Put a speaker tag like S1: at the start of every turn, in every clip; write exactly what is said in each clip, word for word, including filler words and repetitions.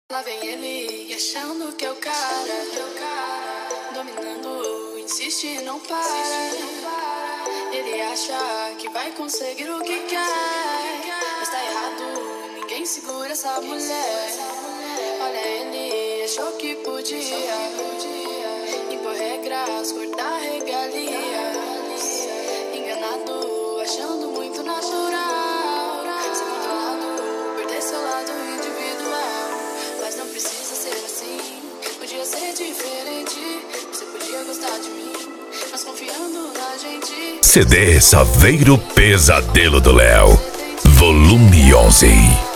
S1: Lá vem ele achando que é o cara, que é o cara, dominando, insiste e não para. Ele acha que vai conseguir o que quer, mas tá errado, ninguém segura essa mulher. Olha, ele achou que podia impor regras, cortar regalia, enganado, achando muito natural ser controlado, perder seu lado individual. Mas não precisa ser assim, podia ser diferente. Você podia gostar de mim, mas confiando na gente.
S2: C D Saveiro Pesadelo do Léo, volume onze.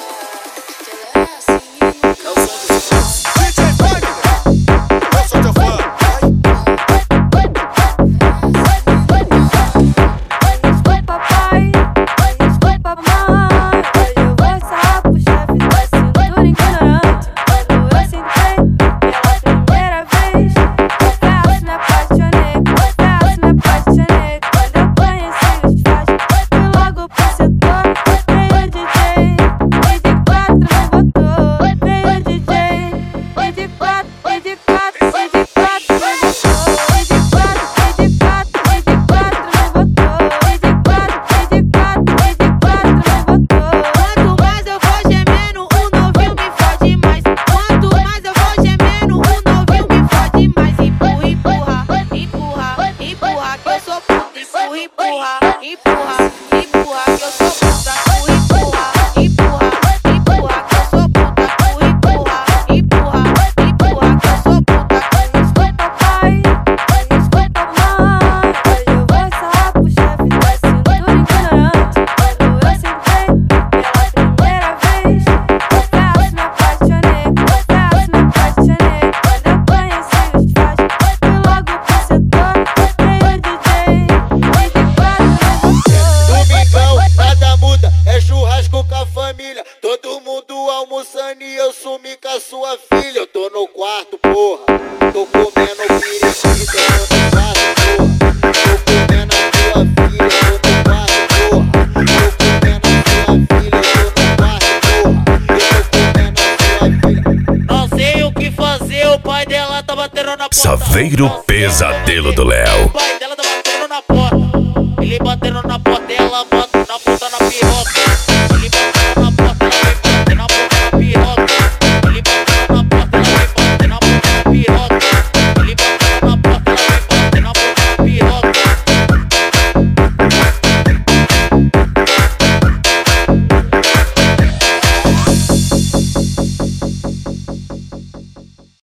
S3: Todo mundo almoçando e eu sumi com a sua filha. Eu tô no quarto, porra. Tô comendo periquita, eu tô no quarto, porra. Tô comendo a tua filha, eu tô no quarto, porra. Tô comendo a tua filha, eu tô no quarto, porra. Eu tô comendo a tua filha.
S4: Não sei o que fazer, o pai dela tá batendo na porta.
S2: Saveiro Pesadelo do Léo.